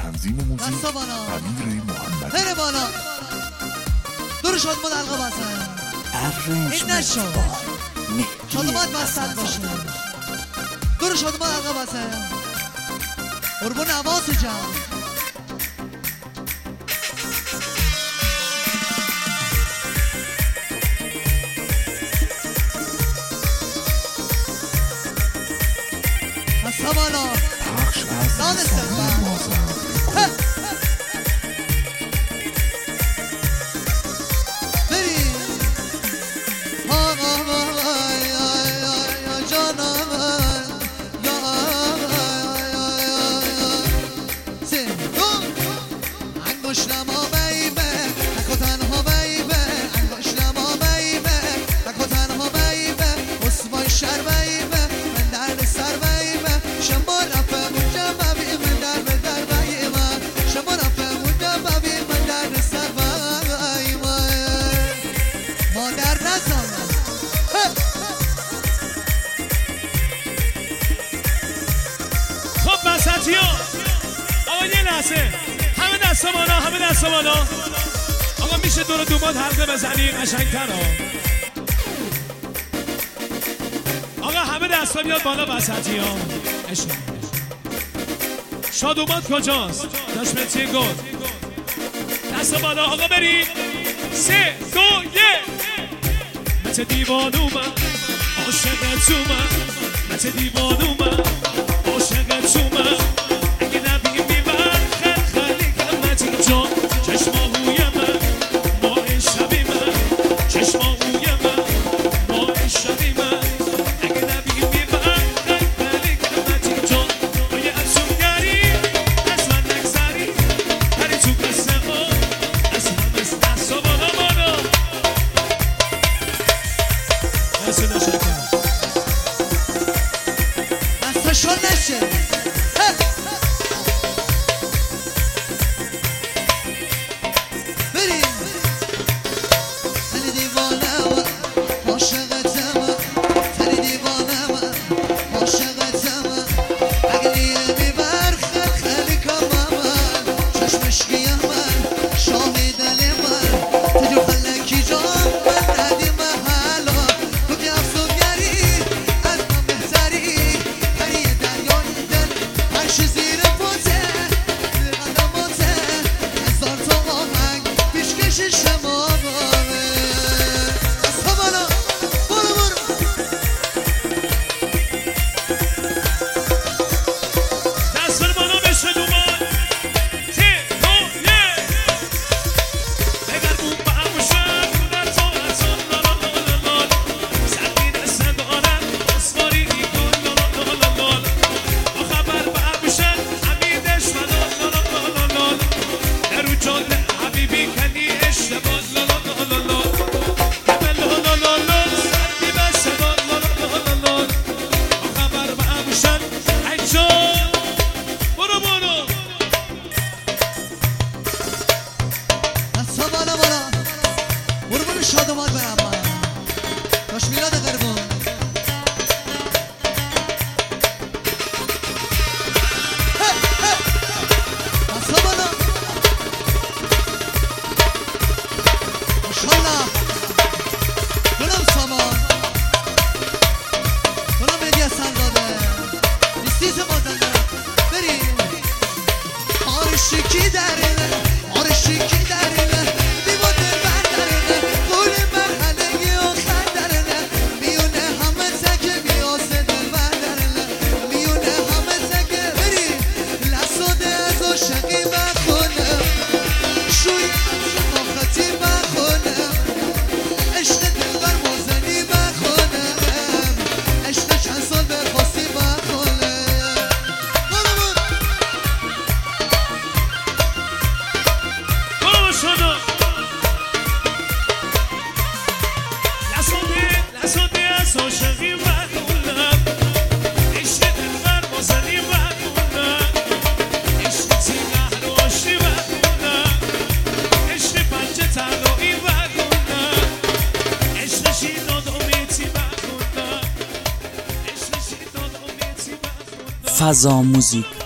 تنظیم موزیک امیر محمدی. خیلی بالا دور شادمان حلقه بزن این نشد شادمان بستد باشه دور شادمان حلقه بزن قربون نواز جان سوالا پخش از سامان مازن بریم یا جانم انگشتم ها بیبه نکو تنها بیبه انگشتم ها بیبه نکو تنها بیبه اسمای شر بیبه من درد سر بیبه شما رفم اونجا ببین من در به در بیبه شما رفم اونجا ببین من درد سر بیبه مادر نزانم خب بساطی ها آقا یه لحظه همه دست بالا آقا میشه دور دومات حلقه بزنی قشنگتر ها آقا همه دستا بیاد بالا بساطی ها شادومات کجاست؟ داشت متیه گل دست بالا آقا برید 3 2 1 مت دیوانومم عاشقتومم مت دیوانومم عاشقتومم اگه نبینی شادومان برم من داشت میلاد قربون بسا بالا ماشالله دونم سامان دونم هدیه سنداده نیستیز مازنده بریم آرشکی درینه آرشکی درینه فضا موزیک